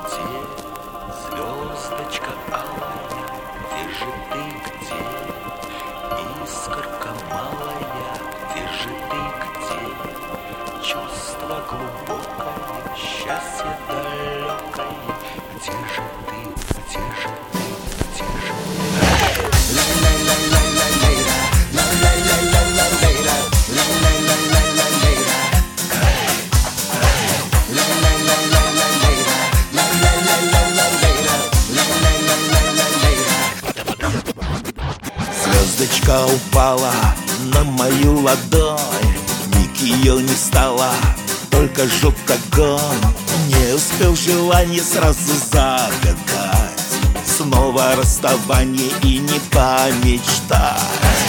где, звездочка алая, где же ты, где? Искорка малая, где же ты, где? Чувство глубокое, счастье далекое, где же ты, где же ты, где же Звездочка упала на мою ладонь, миг ее не стало, только жег огонь. Не успел желание сразу загадать, снова расставание и не помечтать.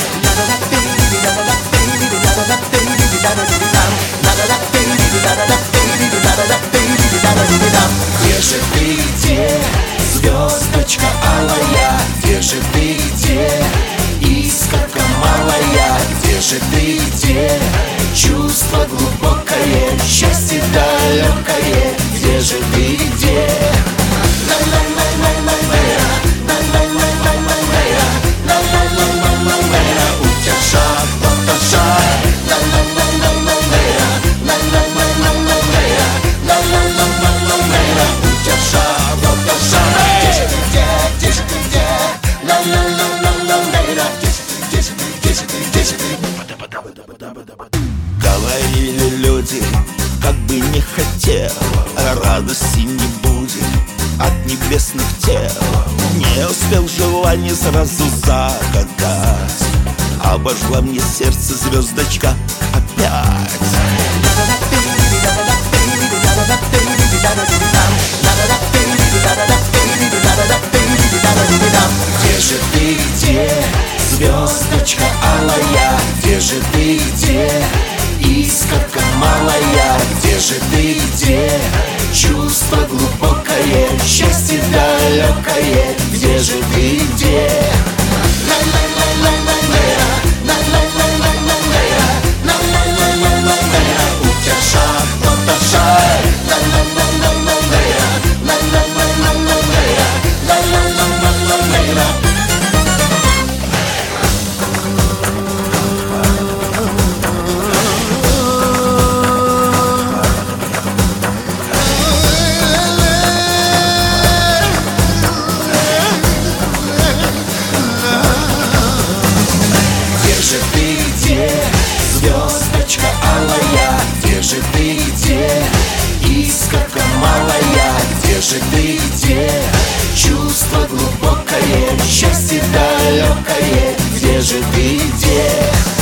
Где же ты, где, звездочка алая, где же ты, где? Искорка малая, где же ты, где? Чувство глубокое, счастье далекое, где же ты, где? Утяжа, потажа, утяжа, потажа. Где же ты, где? Где же ты, где? Говорили люди, как бы не хотел, радости не будет от небесных тел. Не успел желание сразу загадать, обожгла мне сердце звездочка опять. Где же ты, где, звездочка алая, где же ты, где? Искорка малая, где же ты, где? Чувство глубокое, счастье далекое, где же ты, где? Утяжа, потажа, звездочка алая, где же ты, где? Искорка малая, где же ты, где? Чувство глубокое, счастье далекое, где же ты, где?